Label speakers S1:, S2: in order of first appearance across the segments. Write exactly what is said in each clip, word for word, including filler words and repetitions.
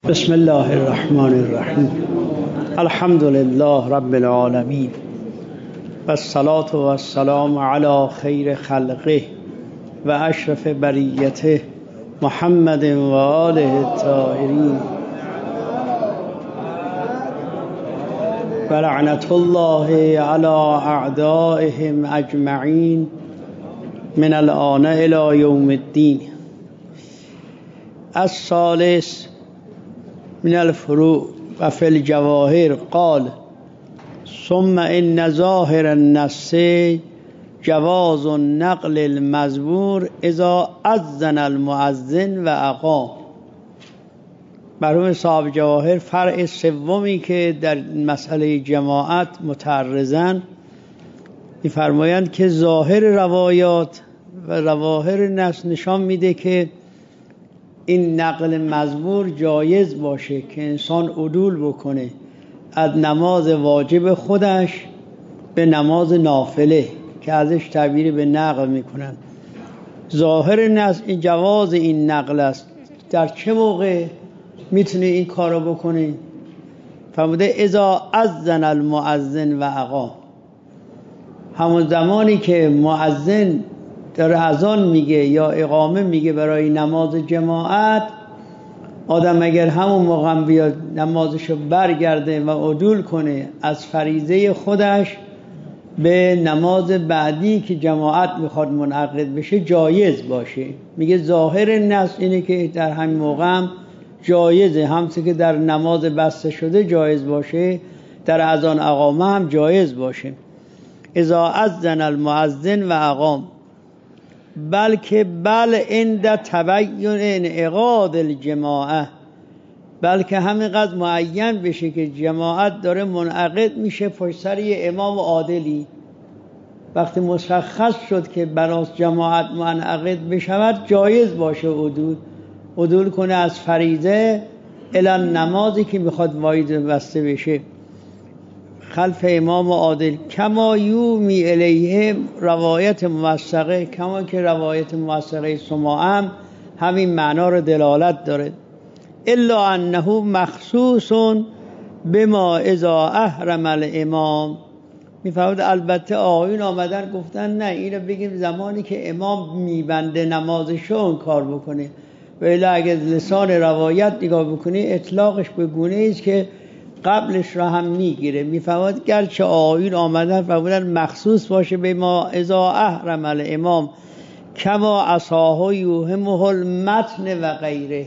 S1: بسم الله الرحمن الرحیم. الحمد لله رب العالمین و الصلاة و السلام علی خیر خلقه و اشرف بریته محمد و آله الطاهرین و لعنت الله علی اعدائهم اجمعین من الآن الی یوم الدین. الثالث من الفروع و فی الجواهر قال ثم ان ظاهر النص جواز نقل المزبور اذا اذن المؤذن و اقام. مرحوم صاحب جواهر فرع سومی که در مسئله جماعت متعرضن می‌فرمایند که ظاهر روایات و ظواهر نص نشان میده که این نقل مزبور جایز باشه که انسان عدول بکنه از نماز واجب خودش به نماز نافله که ازش تعبیر به نقل میکنن. ظاهر نص این جواز این نقل است. در چه موقع میتونه این کارو بکنه؟ فرموده اذا اذن المؤذن و اقام، همون زمانی که مؤذن در اذان میگه یا اقامه میگه برای نماز جماعت، آدم اگر همون موقع بیاد نمازشو برگرده و عدول کنه از فریضه خودش به نماز بعدی که جماعت میخواد منعقد بشه جایز باشه. میگه ظاهر نص اینه که در همین موقع هم جایزه، همچه که در نماز بسته شده جایز باشه در اذان اقامه هم جایز باشه. اذا اذن المؤذن و اقام، بلکه بل عند تبین انعقاد الجماعه، بلکه همینقدر معین بشه که جماعت داره منعقد میشه پشت سر یه امام عادلی. وقتی مشخص شد که بناس جماعت منعقد بشود جایز باشه عدول عدول کنه از فریضه الی نمازی که میخواد واجب بسته بشه خلف امام عادل. کما یومی الیه روایت موثقه، کما که روایت موثقه سماع هم همین معنا رو دلالت داره. الا انه مخصوص بما اذا احرم الامام. میفهمد البته آیون آمدن گفتن نه اینو بگیم زمانی که امام میبنده نمازشو اون کار بکنه، ولی اگه لسان روایت نگاه بکنی اطلاقش به گونه است که قبلش را هم میگیره. میفهمد گرچه آیون آمدن فرمودن مخصوص باشه به ما اذا احرم الامام کما عصاه یوهمه المتن و غیره.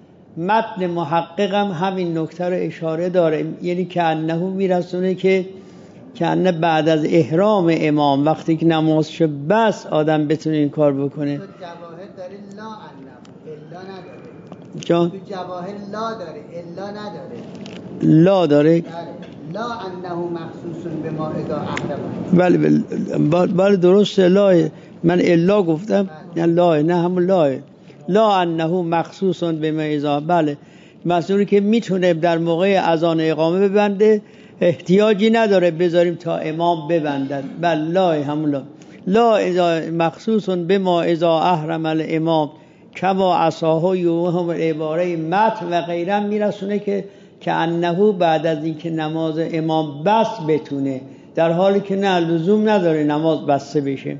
S1: متن محقق هم همین نکته رو اشاره داره، یعنی که انه میرسونه که که انه بعد از احرام امام وقتی که نمازشو بس آدم بتونه این کار بکنه.
S2: تو جواهر داره لا انه الا نداره.
S1: جان
S2: تو جواهر لا داره الا نداره.
S1: لا داره
S2: لا انه مخصوص به ما اذا احرم.
S1: بله بله درسته. لا من الا گفتم نه لا نه همون لا لا انه مخصوص به ما اذا. بله مسئولی که میتونه در موقع اذان اقامه ببنده، احتیاجی نداره بذاریم تا امام ببندن. بله لا همون لا لا اذا مخصوص به ما اذا احرم الامام کما عصاه یوم عباره متن و غیره میرسونه که که انه بعد از اینکه نماز امام بس بتونه، در حالی که نه لزوم نداره نماز بسته بشه.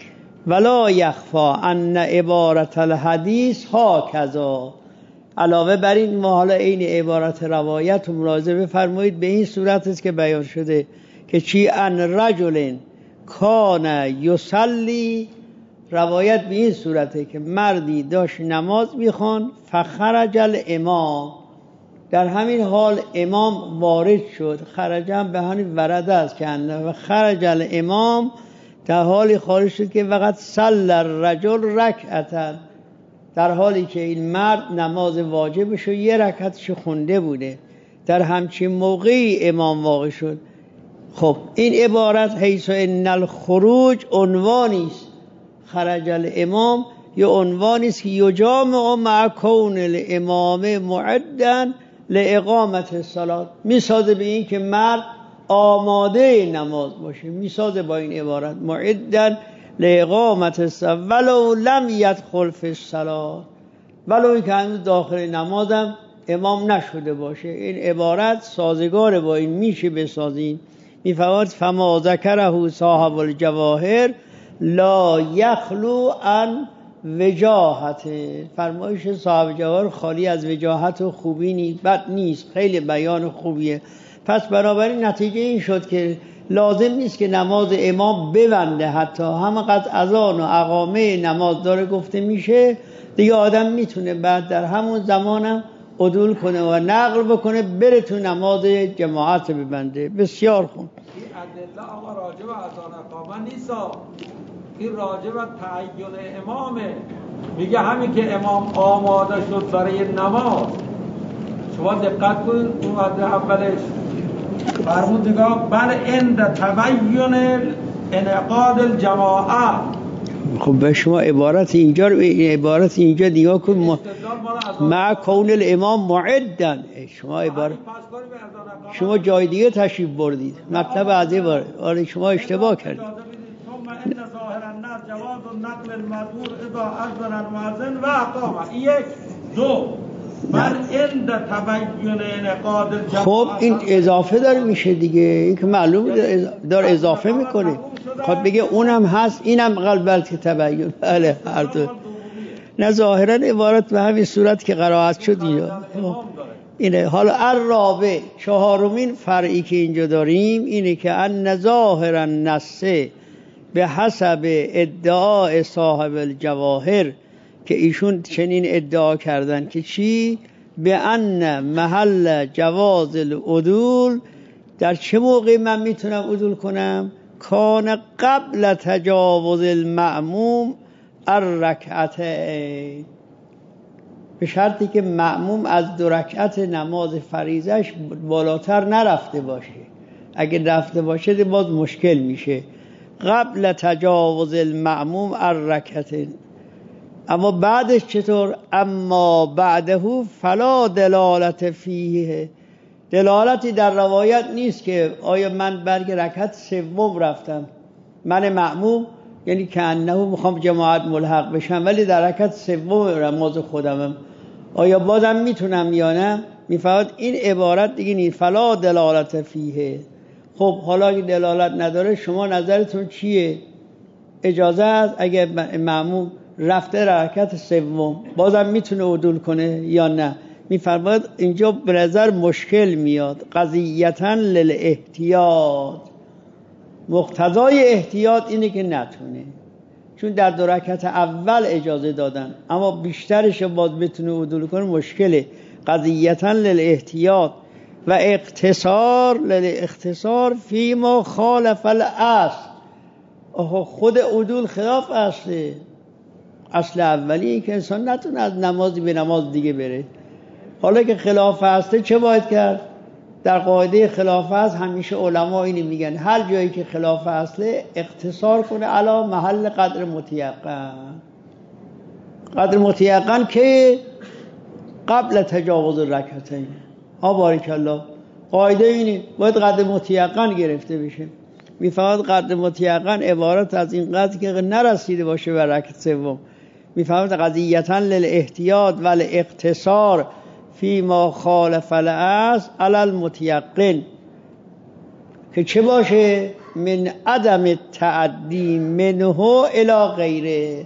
S1: ولا یخفا ان عبارت الحدیث ها کذا. علاوه بر این ما حالا این عبارت روایت رو ملاحظه بفرمایید، به این صورت است که بیان شده که چی ان رجل کان یصلی، روایت به این صورته که مردی داشت نماز میخوان فخرج الامام، در همین حال امام وارد شد. خرجم به همین ورده است که انه و خرج الامام، در حالی خارج شد که وقت صلی الرجل رکعتا، در حالی که این مرد نماز واجبشو یه رکعتشو خونده بوده. در همچین موقعی امام واقع شد. خب این عبارت حیث ان الخروج عنوانی است، خرج الامام یه عنوانی است که یجامع مع کون الامام معدا لاقامت الصلاه، میسازه به این که مرد آماده نماز باشه، میسازه با این عبارت معدا لاقامت الصلاه ولو لم يدخل فی الصلاه، ولو که هنوز داخل نمازم امام نشده باشه. این عبارت سازگار با این میشه بسازین. میفرماد فما ذکره صاحب الجواهر لا یخلو عن وجاهت. فرمایش صاحب جواهر خالی از وجاهت و خوبی نیست، بد نیست، خیلی بیان خوبیه. پس بنابراین نتیجه این شد که لازم نیست که نماز امام ببنده، حتی همینقدر اذان و اقامه نماز داره گفته میشه دیگه آدم میتونه بعد در همون زمانم عدول کنه و نقل بکنه بره تو نماز جماعت ببنده. بسیار خوب.
S3: این ادله آقا راجع به اذان اقامه نیست، این راجع به تعین امامه. میگه همین که امام آماده شد برای نماز، شما دقت کنید اون ماده اولش فرمود نگاه بل عند تبین انعقاد الجماعه.
S1: خب به شما عبارت اینجا رو عبارت اینجا دیگه کن مع کون الامام معدن. شما عبارت شما جای دیگه تشریف بردید، مطلب از این بار آره شما اشتباه کردید.
S3: ثم ان ظاهر الناس جواز النقل المذکور اذا اذن المؤذن و اقام. یک دو بل عند تبین انعقاد الجماعه.
S1: خب این اضافه داره میشه دیگه، این که معلومه داره اضافه میکنه. خب بگه اونم هست اینم قلبل که تبین. بله هر دو. نه ظاهرا عبارت به همین صورت که قرائت شد اینجا اینه. حالا الرابع چهارمین فرعی که اینجا داریم اینه که ان ظاهر النص به حسب ادعای صاحب الجواهر، که ایشون چنین ادعا کردن که چی؟ به ان محل جواز العدول، در چه موقع من میتونم عدول کنم؟ کان قبل تجاوز المأموم الرکعتین، به شرطی که مأموم از دو رکعت نماز فریضش بالاتر نرفته باشه. اگه رفته باشه باز مشکل میشه. قبل تجاوز المأموم الرکعتین. اما بعدش چطور؟ اما بعده فلا دلالت فیه، دلالتی در روایت نیست که آیا من برگ رکعت سوم رفتم من مأموم، یعنی که انه میخوام جماعت ملحق بشم ولی در رکعت سوم نماز خودمم، آیا بازم میتونم یا نه؟ میفرماد این عبارت دیگه نیست، فلا دلالت فیه. خب حالا اگه دلالت نداره شما نظرتون چیه؟ اجازه است اگه مأموم رفته رکعت سوم بازم میتونه عدول کنه یا نه؟ میفرماید اینجا به نظر مشکل میاد. قضیتا للاحتیاط، مقتضای احتیاط اینه که نتونه، چون در دو رکعت اول اجازه دادن اما بیشترش باز بتونه عدول کنه مشکله. قضیتا للاحتیاط و اقتصار للاختصار فیما خالف الاصل. خود عدول خلاف اصله. اصل اولی که انسان نتونه از نمازی به نماز دیگه بره. حالا که خلاف هسته چه باید کرد؟ در قاعده خلاف هست همیشه علما اینی میگن هر جایی که خلاف هسته اقتصار کنه علا محل قدر متیقن. قدر متیقن که قبل تجاوز رکعتین. ها بارک الله. قاعده اینه باید قدر متیقن گرفته بشه. میفهمد قدر متیقن عبارت از این قدر که نرسیده باشه به رکعت سوم. میفهمد قضیتا للاحتیاط و الاقتصار فیما خالف الاصل علی المتیقن، که چه باشه؟ من عدم تعدی منه الی غیره.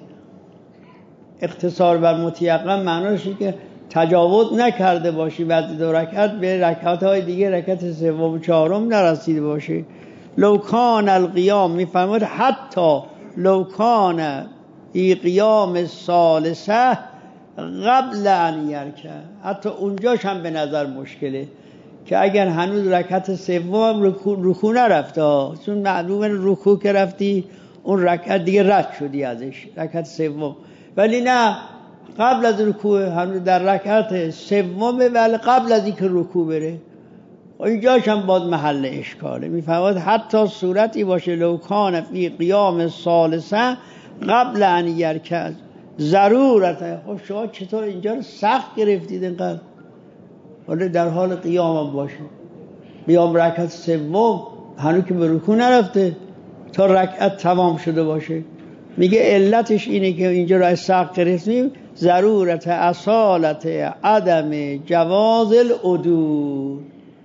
S1: اقتصار بر متیقن معناش اینه که تجاوز نکرده باشی بعد دو رکعت به رکعت های دیگه رکعت سوم و چهارم نرسیده باشه. لو کان القیام، میفرماید حتی لو کان ای قیام الثالثه قبل ان یرکع، حتی اونجاش هم به نظر مشکله که اگر هنوز رکعت سوم رکوع رکوع نرفته، چون معلومه رکوع که رفتی اون رکعت دیگه رد شدی ازش، رکعت سوم، ولی نه قبل از رکوع هنوز در رکعت سومه ولی قبل از اینکه رکوع بره، اینجاش هم باز محل اشکاله. میفرماید حتی صورتی باشه لو کان فی قیام الثالثه قبل ان یرکع ضرورت. خب شما چطور اینجا رو سخت گرفتید اینقدر؟ حالا در حال قیام هم باشه، قیام رکعت سوم هنوز که به رکوع نرفته تا رکعت تمام شده باشه، میگه علتش اینه که اینجا را سخت گرفتیم، ضرورت اصالت عدم جواز العدول.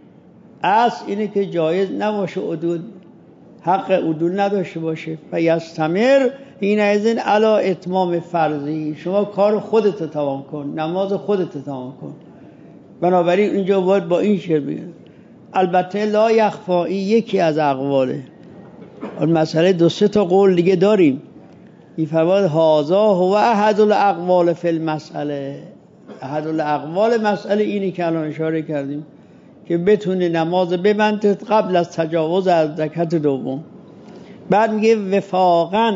S1: اصل اینه که جایز نباشه عدول، حق عدول نداشته باشه. و یستمر این ازین علا اتمام فرضی، شما کار خودت تمام کن، نماز خودت تمام کن. بنابراین اینجا باید با این شعر بگن. البته لا یخفا این یکی از اقواله. اون مسئله دو سه تا قول دیگه داریم. این فرماد هازا هو احد الاقوال فی المسئله. احد الاقوال مسئله اینی که الان اشاره کردیم که بتونه نماز ببنده قبل از تجاوز از رکعت دوم. بعد میگه وفاقاً،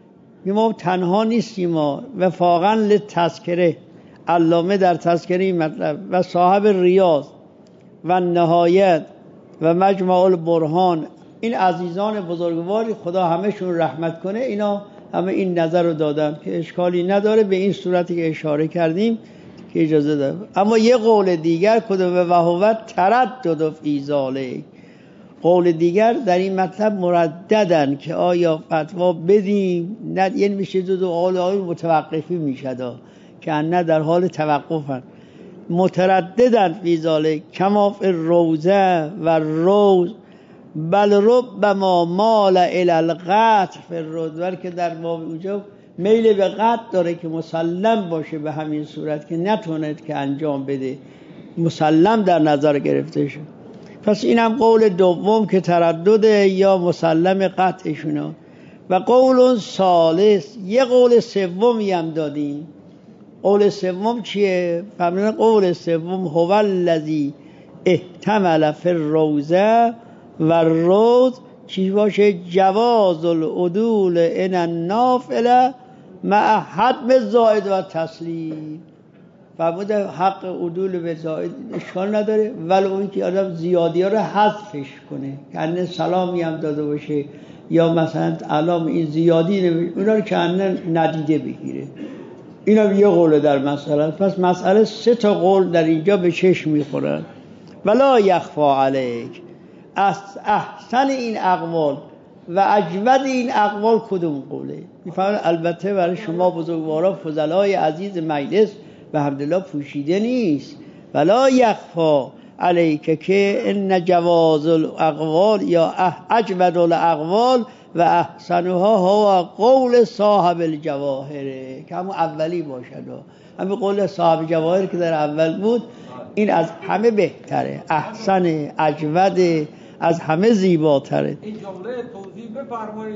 S1: ما تنها نیستیم، ما وفاقاً لتذکره، علامه در تذکره این مطلب و صاحب ریاض و نهایت و مجمع البرهان، این عزیزان بزرگواری خدا همشون رحمت کنه، اینا همه این نظر رو دادن که اشکالی نداره به این صورتی که اشاره کردیم که اجازه داره. اما یه قول دیگر کدوم و هو تردد فی ذالک، قول دیگر در این مطلب مرددن که آیا فتوا بدیم نه، یعنی میشه دو دو قول های متوقفی میشه که نه در حال توقفن، مترددن فی ذالک کما فی الروضه و روز، بل ربما مال الی القطع فی الروضه، که در باب اونجا میل به قطع داره که مسلم باشه به همین صورت که نتوند که انجام بده، مسلم در نظر گرفته شد. پس اینم قول دوم که تردد یا مسلم قطعشونه. و قول ثالث، یه قول سومی هم دادیم. قول سوم چیه؟ فرمودن قول سوم هو الذی احتمل فی الروضه و الروض چی باشه؟ جواز العدول ان النافله مع حتم زائد و تسلیم. فرموده حق عدول به زائد اشکال نداره، ولی اون که آدم زیادی ها رو حذفش کنه، کنه سلامی هم داده باشه یا مثلا علام این زیادی اونا رو کنه ندیده بگیره. اینا یه قول در مسئله. پس مسئله سه تا قول در اینجا به چشم میخورن. ولا یخفا علیک، از احسن این اقوال و اجود این اقوال کدوم قوله؟ میفهمن البته برای شما بزرگوارا فضلای عزیز مجلس به حمدالله پوشیده نیست. ولا یخفا علیک که ان جواز الاقوال یا اجود الاقوال و احسنها هو قول صاحب الجواهره، که همون اولی باشد. همین قول صاحب جواهر که در اول بود این از همه بهتره، احسن، اجود، از همه زیباتره.
S3: این جمله توضیح بفرمایید،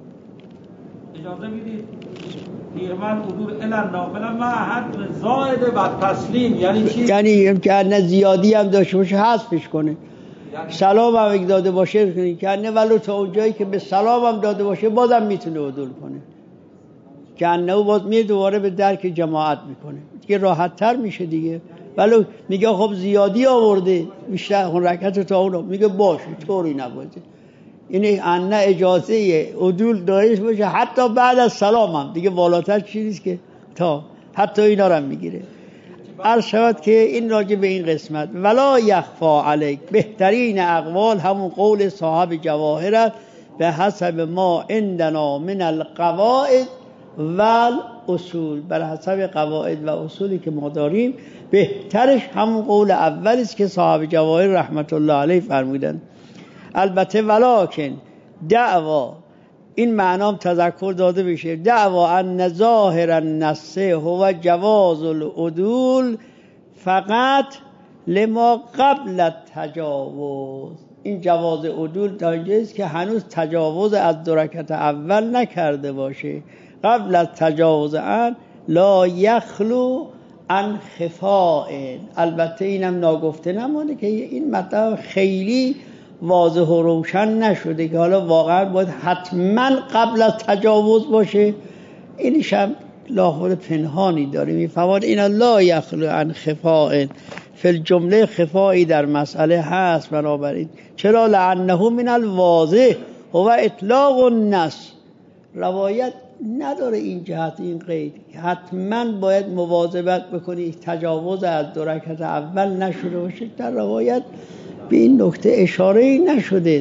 S3: اجازه میدید؟ پیرمرد حضور الان نافله مع حتم زائد و تسلیم یعنی چی؟
S1: یعنی که نه زیادی هم داشته باشه حذفش کنه، یعنی سلام هم داده باشه که نه، ولو تا اونجایی که به سلام هم داده باشه بازم میتونه عدول کنه، که نه باز میره دوباره به درک جماعت میکنه دیگه، راحت تر میشه دیگه. ولو میگه خب زیادی آورده بیشتر اون رکعت تا اونو، میگه باشه طوری نباشه، یعنی انه اجازه عدول دایش باشه حتی بعد از سلام هم دیگه، بالاتر چیزیست که تا حتی اینا رو هم میگیره. عرض شود که این راجع به این قسمت ولا یخفا علیک، بهترین اقوال همون قول صاحب جواهر است به حسب ما عندنا من القواعد و اصول، بر حسب قواعد و اصولی که ما داریم بهترش همون قول اولی است که صاحب جواهر رحمت الله علیه فرمودند. البته ولکن دعوا، این معنام تذکر داده بشه، دعوا ان ظاهر النص هو جواز العدول فقط لما قبل التجاوز، این جواز عدول تا اینجاست که هنوز تجاوز از دو رکعت اول نکرده باشه، قبل از تجاوز ان لا یخلو عن خفاء. البته اینم ناگفته نمانده که این مطلب خیلی واضح و روشن نشده که حالا واقعا باید حتما قبل از تجاوز باشه، اینش هم لاحول پنهانی داره. میفهمد این لا یخلو عن خفاء، فی الجمله خفایی در مسئله هست. بنابراین چرا؟ لعنه من الواضح هو اطلاق النص، روایت نداره این جهت، این قید حتما باید مواظبت بکنی تجاوز از دو رکعت اول نشده باشه. در روایت به این نکته اشاره نشده.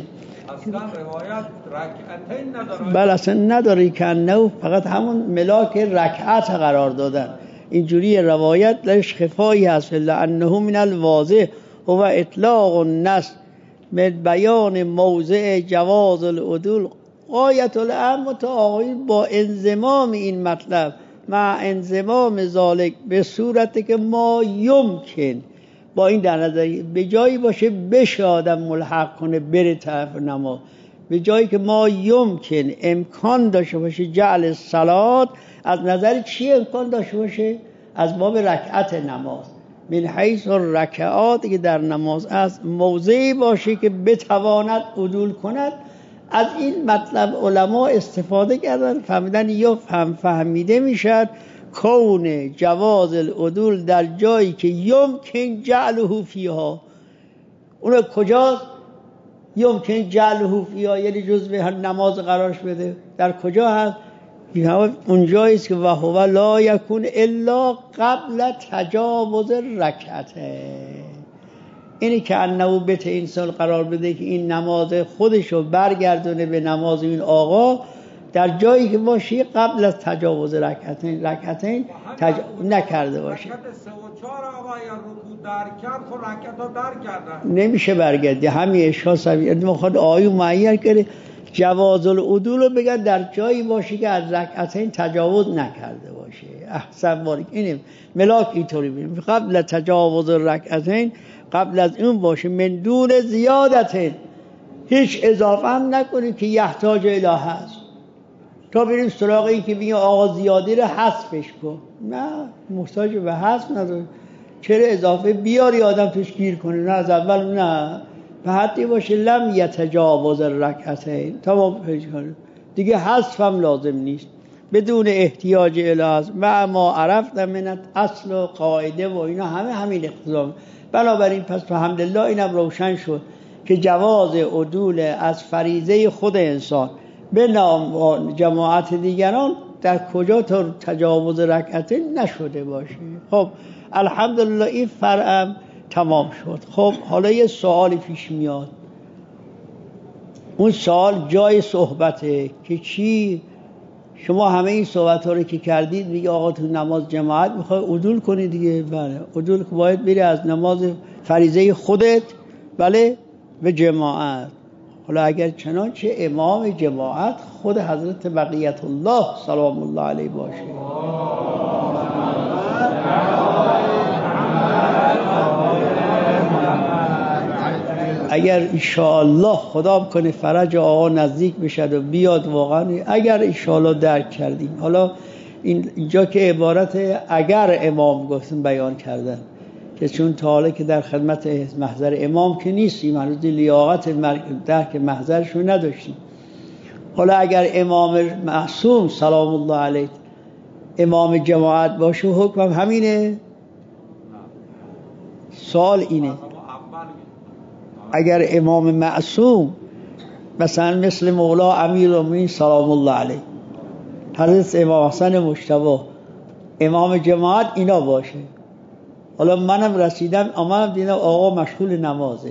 S3: اصلا روایت رکعتین نداره.
S1: بله اصلا نداره که انه فقط همون ملاک رکعت قرار دادن. اینجوری روایت لش خفایی هست لانه من الواضح و اطلاق النص من بیان موضع جواز العدول غایت الامر. تا آقایون با انضمام این مطلب مع انضمام ذالک به صورتی که ما یمکن با این در نظر به جایی باشه بشه آدم ملحق کنه بره طرف نماز، به جایی که ما یمکن امکان داشته باشه جعل صلات. از نظر چی امکان داشته باشه؟ از باب رکعت نماز. من حیث رکعات که در نماز است موضعی باشه که بتواند عدول کند. از این مطلب علما استفاده کردن، فهمیدن یا فهم فهمیده میشد کون جواز العدول در جایی که یمکن جعله فیها. اون کجاست؟ یمکن جعله فیها یعنی جزء نماز قرارش بده. در کجا هست؟ اونجایی است که وهو لا یکون الا قبل تجاوز رکعته. اینی که انه بت انسان قرار بده که این نماز خودشو برگردونه به نماز این آقا در جایی که باشه قبل از تجاوز رکعتین رکعتین تج... نکرده باشه.
S3: رکعت سه و چهار آقا یا رکوع در کرد خب رکعتو در کردن
S1: نمیشه برگردی. همین اشکال سوی میخواد آیو معین کنه جواز العدول رو بگن در جایی باشه که از رکعتین تجاوز نکرده باشه. احسن بارک. اینه ملاک اینطوری ببین قبل تجاوز رکعتین قبل از اون باشه من دون زیادتین هیچ اضافه هم نکنی که یحتاج اله هست تا بریم سراغ این که بگیم آقا زیادی رو حذفش کن. نه محتاج به حذف نداره. چرا اضافه بیاری آدم توش گیر کنه؟ نه از اول نه به حدی باشه لم یتجاوز رکعتین تمام پیش کنه دیگه حذف هم لازم نیست بدون احتیاج اله. و ما عرفت من اصل و قاعده و اینا همه همین اقتضا. بنابراین پس الحمدلله اینم روشن شد که جواز عدول از فریضه خود انسان به نام جماعت دیگران در کجا تا تجاوز رکعتین نشده باشه. خب الحمدلله این فرعم تمام شد. خب حالا یه سوالی پیش میاد. اون سوال جای صحبته که چی شما همه این صحبت ها رو که کردید میگه آقا تو نماز جماعت میخوای عدول کنی دیگه. بله عدول که باید بری از نماز فریضه خودت بله به جماعت. حالا اگر چنانچه امام جماعت خود حضرت بقیت الله سلام الله علیه باشه اگر انشاءالله خدا کنه فرج آقا نزدیک بشد و بیاد واقعا اگر انشاءالله درک کردیم. حالا این اینجا که عبارت اگر امام گفتن بیان کردن که چون تا حالا که در خدمت محضر امام که نیستیم هنوز لیاقت درک محضرشو نداشتیم. حالا اگر امام معصوم سلام الله علیه امام جماعت باشه حکم همینه. سوال اینه اگر امام معصوم مثلا مثل مولا امیرالمومنین سلام الله علیه حضرت امام حسن مجتبی امام جماعت اینا باشه. حالا منم رسیدم آمدم دیدم آقا مشغول نمازه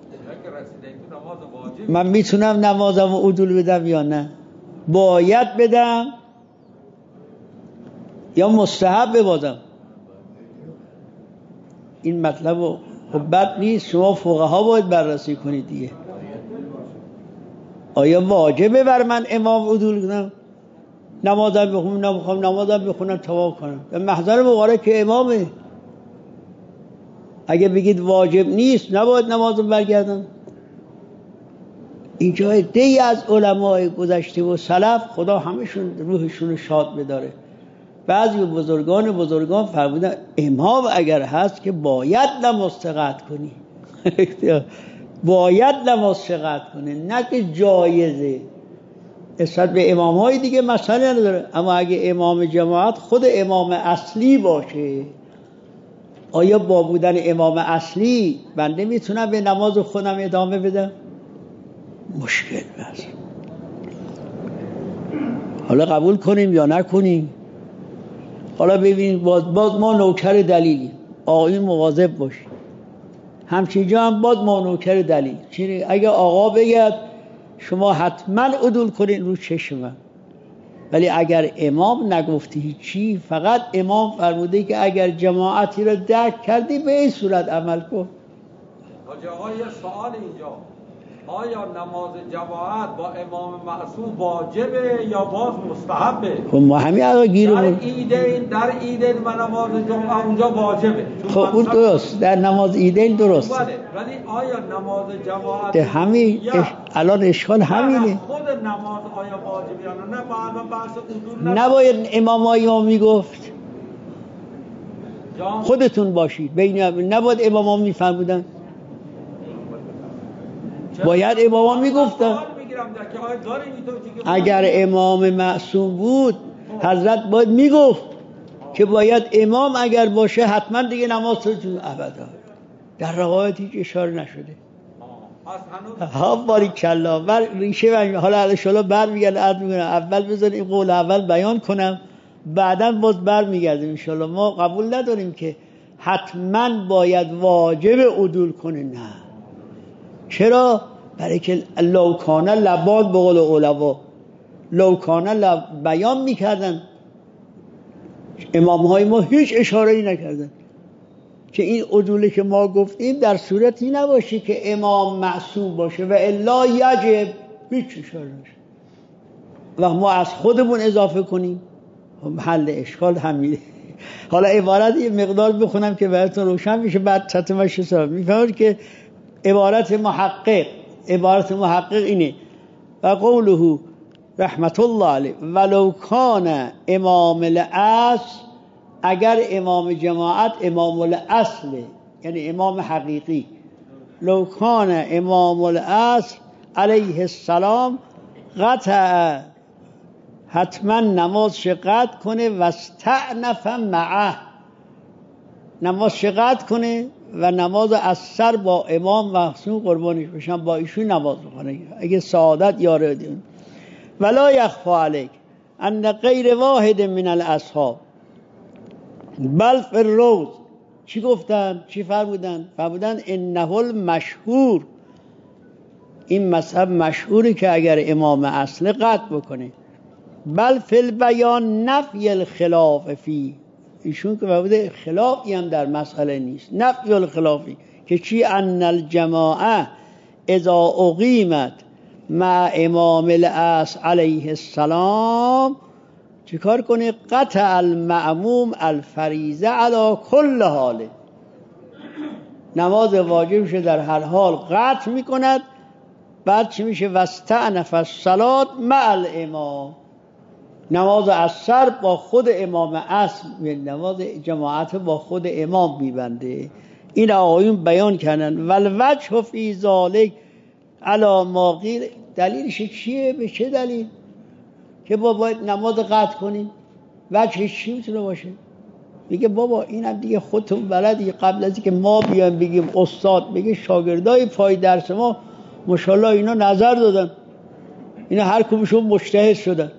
S1: من میتونم نمازم و عدول بدم یا نه؟ باید بدم یا مستحب ببازم؟ این مطلب خب بد نیست. شما فقها باید بررسی کنید دیگه. آیا واجبه بر من امام عدول کنم؟ نمازم بخونم نمیخوام نمازم بخونم تمام کنم به محضر مبارک که امامه. اگه بگید واجب نیست نباید نمازم برگردم. اینجا عده‌ای از علمای گذشته و سلف خدا همشون روحشون شاد بداره بعضی بزرگان بزرگان فرمودن امام اگر هست که باید نماز قطع کنی باید نماز قطع کنه نه که جایزه. نسبت به امام های دیگه مسئله نداره. اما اگه امام جماعت خود امام اصلی باشه آیا با بودن امام اصلی بنده میتونم به نماز خودم ادامه بدم؟ مشکل بس. حالا قبول کنیم یا نکنیم. حالا ببینید باز, باز ما نوکر دلیلی آقایون مواظب باشید. همچین جا هم باز ما نوکر دلیل. اگه آقا بگید شما حتما عدول کنین رو چشم من. ولی اگر امام نگفته هیچی، فقط امام فرموده که اگر جماعتی را درک کردی به این صورت عمل کن.
S3: حاجی آقا یه سوال اینجا، آیا نماز جماعت با امام معصوم واجبه یا باز مستحبه؟
S1: خب ما همین الان گیر
S3: در عیدین در عیدین و نماز جمعه اونجا واجبه.
S1: خب اون درست، در نماز عیدین درست.
S3: ولی آیا نماز جماعت
S1: ده همین اش... الان اشکال همینه.
S3: خود نماز آیا واجبه یا نه؟ بعد بحث اصول
S1: نباید امام ها میگفت خودتون باشید بین، نباید امام ها میفرمودن، باید امام ها میگفتن. اگر امام معصوم بود حضرت باید میگفت که باید امام اگر باشه حتما دیگه نماز تو ابدا. در روایت هیچ اشاره نشده. ها باریکلا. بر ریشه من حالا انشالله برمیگرده عرض میکنم. اول بذار این قول اول بیان کنم، بعدا باز برمیگردیم انشالله. ما قبول نداریم که حتما باید واجب عدول کنه، نه. چرا؟ برای که لوکانه لباد به قول علما، لوکانه لب بیان میکردن، امام های ما هیچ اشاره ای نکردن که این عدولی که ما گفتیم در صورتی نباشه که امام معصوم باشه و الا یجب، هیچ اشاره نشه و ما از خودمون اضافه کنیم. حل اشکال همینه. حالا عبارت یه مقدار بخونم که براتون روشن میشه، بعد تتمش حساب میفهمید که عبارت محقق عبارت محقق اینه: و قوله رحمت الله علیه ولو کان امام الاصل، اگر امام جماعت امام الاصل یعنی امام حقیقی، لو کان امام الاصل علیه السلام قطع، حتما نماز قطع کنه و استعنف معه، نماز قطع کنه و نماز اثر با امام معصوم قربانش بشن، با ایشون نماز بخونه اگه سعادت یاره دین. ولا یخفی علیک ان غیر واحد من الاصحاب بل فی الروز، چی گفتن؟ چی فرمودن؟ فرمودن انه المشهور، این مذهب مشهوری که اگر امام اصل قطع بکنه، بل فی البیان نفی الخلاف فی، ایشون که فرموده خلافی هم در مسئله نیست، نفی الخلافی که چی؟ ان الجماعه اذا اقیمت مع امام الاصل علیه السلام، چیکار کنه؟ قطع المأموم الفریضه علی کل حال، نماز واجبش در هر حال قطع میکند. بعد چی میشه؟ واستأنف الصلاة مع الامام، نماز اثر با خود امام اصل، نماز جماعت با خود امام میبنده. این آقایون بیان کردن. والوجه فی ذلک علی ما قیل، دلیلش چیه؟ به چه دلیل که با باید نماز قطع کنیم؟ وجهش چی میتونه باشه؟ میگه بابا اینم دیگه خودتون بلدی، قبل از اینکه ما بیایم بگیم استاد بگه شاگردای پای درس ما ماشاءالله اینا نظر دادن، اینا هر کدومشون مجتهد شدن.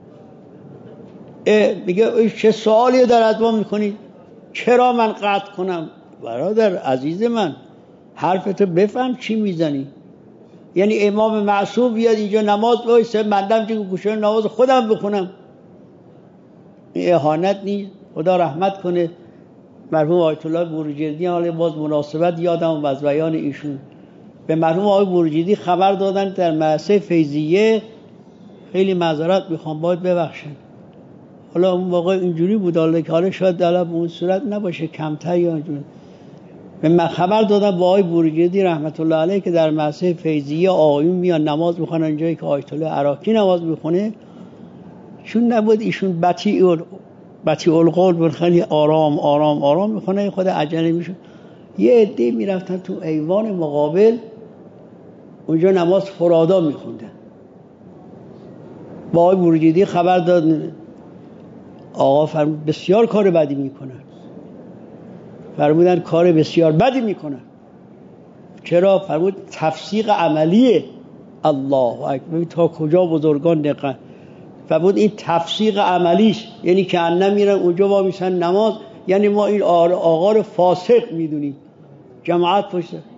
S1: میگه چه سوالی در از ما میکنی؟ چرا من قطع کنم؟ برادر عزیز من حرفتو بفهم چی میزنی. یعنی امام معصوم بیاد اینجا نماز وایسه، مندم که گوشه نماز خودم بخونم؟ این اهانت نیست؟ خدا رحمت کنه مرحوم آیت الله بروجردی. حالا باز مناسبت یادم از بیان ایشون، به مرحوم آقای بروجردی خبر دادن در مدرسه فیضیه، خیلی معذرت میخوام باید ببخشن، حالا اون موقع اینجوری بود، حالا که حالا شاید در اون صورت نباشه، کمتر یا اینجوری. به من خبر دادن با آقای بروجردی رحمت الله علیه که در مدرسه فیضیه آقایون میان نماز میخونن جایی که آیت الله عراقی نماز میخونه، چون نبود ایشون بطیء بطیء القول بود، خیلی آرام آرام آرام میخونه، خود عجله میشه. یه عده میرفتن تو ایوان مقابل اونجا نماز فرادا میخوندن. با آقای بروجردی خبر داد، آقا فرمود بسیار کار بدی میکنن، فرمودن کار بسیار بدی میکنن. چرا؟ فرمود تفسیق عملیه. الله اکبر، تا کجا بزرگان دقت. فرمود این تفسیق عملیش، یعنی که ان میرن اونجا با میشن نماز، یعنی ما این آقا رو فاسق میدونیم، جماعت پشت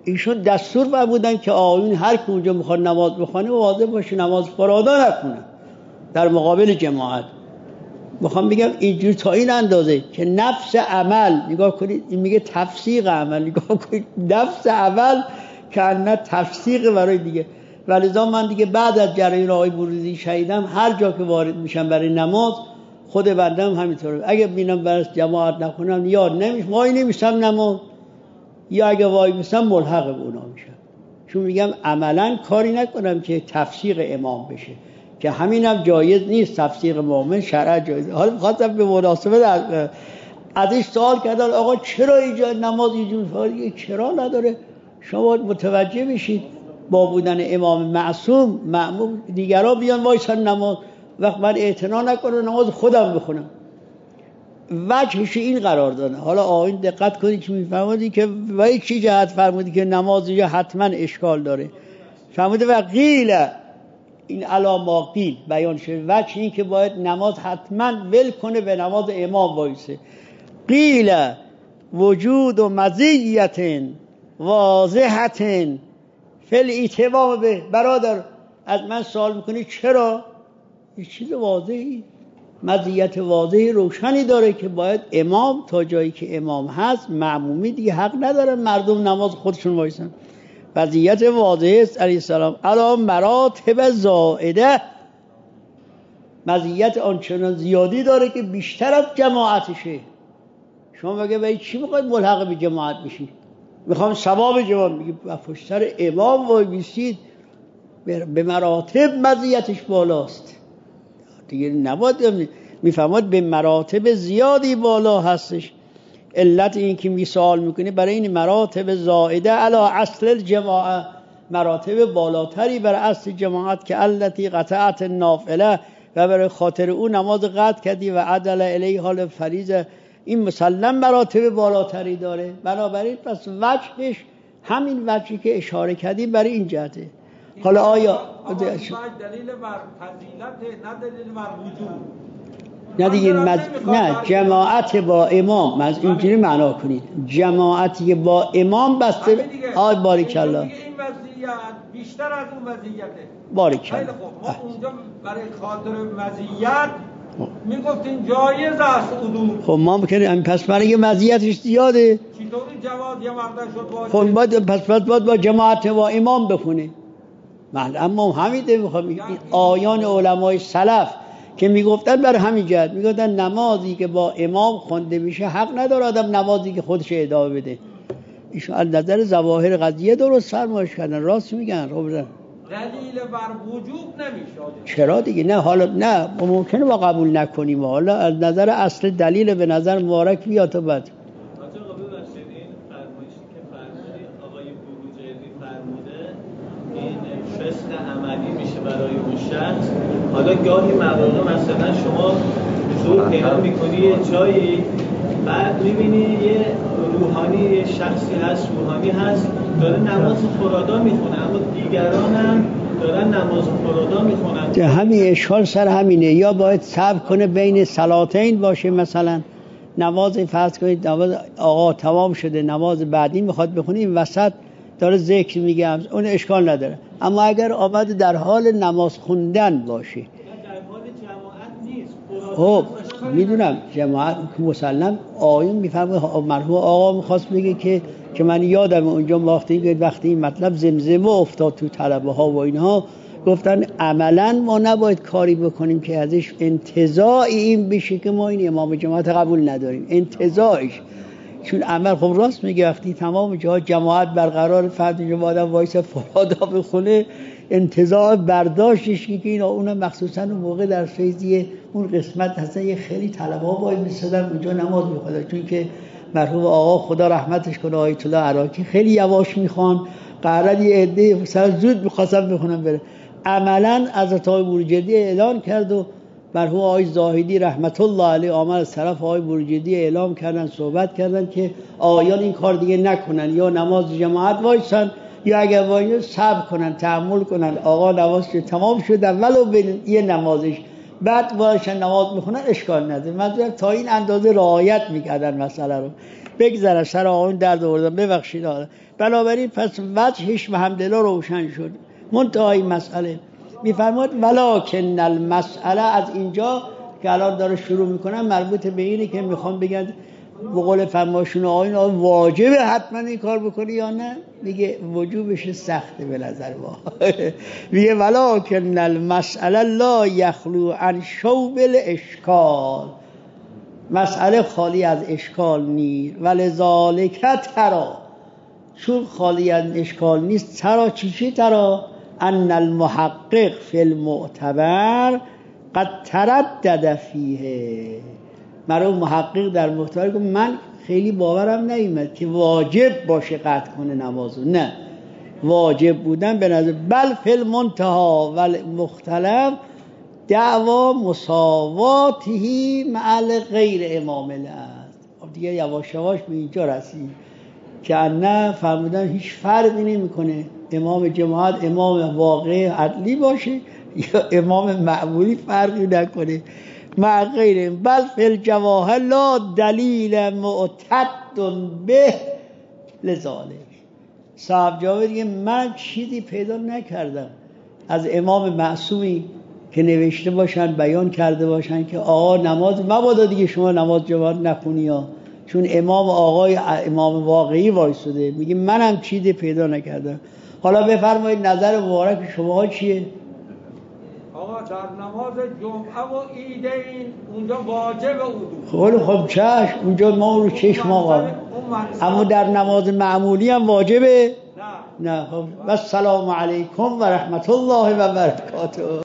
S1: ایشون دستور فرمودن که آقایون هر که اونجا میخواد نماز بخونه واظب باشه نماز فرادا نکنه در مقابل جماعت. میخوام بگم اینجور تا این اندازه که نفس عمل نگاه کنید، این میگه تفسیق عمل، نگاه کنید نفس عمل که نه تفسیق برای دیگه. ولذا من دیگه بعد از جریان آقای بروجردی شهیدم هر جا که وارد میشم برای نماز خود بندم همینطوره، اگه ببینم برای جماعت نکنم یا نمیش وای نمیشم نماز، یا اگه وای میشم ملحق به اونا میشم، چون میگم عملا کاری نکنم که تفسیق امام بشه که همینم جایز نیست. تفسیق مؤمن شرع جایز. حالا خواستم به مناسبت از ازش سوال کردن آقا چرا اینجا نماز اینجور چرا نداره؟ شما متوجه بشید با بودن امام معصوم مأموم دیگرها بیان وایسن نماز، وقت من اعتنا نکنم نماز خودم بخونم. وجهش این قرار دادن. حالا آقایون دقت کنید که میفهمید که وای چی جهت فرمودی که نماز اینجا حتما اشکال داره. فرموده و قیل این علامه قیل بیان شده وجه این که باید نماز حتما ول کنه به نماز امام وایسه. قیل وجود و مزیت واضحت فل ایتمام به. برادر از من سوال میکنی چرا؟ این چیز واضحی مزیت واضحی روشنی داره که باید امام تا جایی که امام هست مأمومی دیگه حق ندارن مردم نماز خودشون وایسن. مزیت واضحی است علیه السلام علا مراتب زائده، مزیت آنچنان زیادی داره که بیشتر از جماعتشه. شما بگه باید چی میخواید ملحق به جماعت بشید؟ میخوام ثواب جماعت میگه پشت سر امام وای بیستید به مراتب مزیتش بالاست دیگه نباید میفهمد به مراتب زیادی بالا هستش. علت این که می سوال میکنه برای این مراتب زائده علی اصل الجماعه، مراتب بالاتری بر اصل جماعت که التی قطعت نافله و برای خاطر او نماز قطع کردی و عدل الیها حال فریضه، این مسلم مراتب بالاتری داره. بنابراین پس وجهش همین وجهی که اشاره کردیم برای این جهته. حالا آیا
S3: دلیل بر فضیلت نه دلیل بر وجود
S1: نه دیگه مز... نه جماعت با امام از اینجوری معنا کنید جماعتی با امام بسته آی باریکالله
S3: این وضعیت بیشتر از اون وضعیته
S1: باریکالله.
S3: خیلی خوب ما اونجا برای خاطر مزیت میگفتیم جایز است عدول.
S1: خب ما میکنیم پس برای مزیتش زیاده
S3: چطوری جواز یه مقدار شد واجب؟
S1: خب باید پس باید, باید با جماعت با امام بخونه. من اما همیده میخوام آیان علمای سلف که میگفتن بر همین جهت میگفتن نمازی که با امام خونده میشه حق نداره آدم نمازی که خودش ادامه بده. ایشون از نظر ظواهر قضیه درست فرمایش کردن، راست میگن. خب
S3: دلیل بر وجوب نمیشه.
S1: چرا دیگه؟ نه حالا نه ممکنه ما قبول نکنیم، حالا از نظر اصل دلیل به نظر مبارک بیاد تا بعد.
S4: فسق عملی میشه برای اون شخص. حالا گاهی مواقع مثلا شما حضور پیدا میکنی یه جایی بعد میبینی یه روحانی یه شخصی هست روحانی هست داره نماز فرادا میخونه اما دیگران هم دارن نماز فرادا میخونن.
S1: همین اشکال سر همینه، یا باید صبر کنه بین صلاتین باشه، مثلا نماز فرض کنید نماز آقا تمام شده نماز بعدی میخواد بخونه این وسط داره ذکر میگم اون اشکال نداره. اما اگر آمده در حال نماز خوندن باشه
S4: در حال جماعت نیست.
S1: خب میدونم جماعت که مسلم آیون میفهمه مرحوم آقا میخواست بگه که که من یادم اونجا وقتی که وقتی این مطلب زمزمه افتاد تو طلبه ها و اینها گفتن عملا ما نباید کاری بکنیم که ازش انتزاعی این بشه که ما این امام جماعت قبول نداریم. انتزاعش چون عمل خب راست میگه وقتی تمام جاها جماعت برقرار فرد جماعت آدم وایس فرادا بخونه انتزاع برداشتش که اینا اونم مخصوصا اون موقع در فیضیه اون قسمت هستن یه خیلی طلبه ها باید میسادن اونجا نماز میخوادن، چون که مرحوم آقا خدا رحمتش کنه آیت الله عراقی خیلی یواش میخوان قرار یه عده سر زود میخواستن بخونن بره. عملا حضرت آقای بروجردی اعلان کرد و مرحوم آقای زاهدی رحمت الله علیه آمد از طرف آقای بروجردی اعلام کردن صحبت کردن که آقایان این کار دیگه نکنن، یا نماز جماعت وایسن یا اگر وایسن صبر کنن تحمل کنن. آقا نمازش تمام شد ولو به یه نمازش بعد وایسن نماز میخونن اشکال نداره. منظورم تا این اندازه رعایت میکردن مسئله رو. بگذره سر آقایون درد آوردن ببخشید آقا. بنابراین پس وجهش و همدلا روشن شد. منتهای مسئله میفرماد ولکن المسئله از اینجا که الان داره شروع میکنن مربوط به اینه که میخوام بگن به قول فرماشون آقایون واجبه حتما این کار بکنی یا نه؟ میگه وجوبش سخته به نظر ما. میگه ولکن المسئله لا یخلو عن شوب الاشکال، مسئله خالی از اشکال نیست. ولذالک ترا، چون خالی از اشکال نیست ترا چی چی ترا ان المحقق فی المعتبر قد تردد فیه، مرا محقق در محتوای که من خیلی باورم نیامد که واجب باشه قطع کنه نمازو، نه واجب بودن به نظر بل فی المنتها و مختلف دعوا مساواته مع غیر امام است. دیگه یواش یواش به اینجا رسید که نه فرمودن هیچ فرقی نمیکنه امام جماعت امام واقعی عدلی باشه یا امام معمولی فرقی نکنه مع غیر بل فی الجواهر لا دلیل معتد به لذالک. صاحب جواب دیگه من چیزی پیدا نکردم از امام معصومی که نوشته باشن بیان کرده باشن که آقا نماز مبادا دیگه شما نماز جماعت نخونی ها، چون امام آقای امام واقعی وایساده. میگه منم چیزی پیدا نکردم. حالا بفرمایید نظر مبارک شما چیه؟
S3: آقا در نماز جمعه و عیدین اونجا واجب وضو.
S1: خب خب چشم اونجا ما رو چشم آقا، اما در نماز معمولی هم واجبه؟
S3: نه.
S1: نه. خب و السلام علیکم و رحمت الله و برکاته.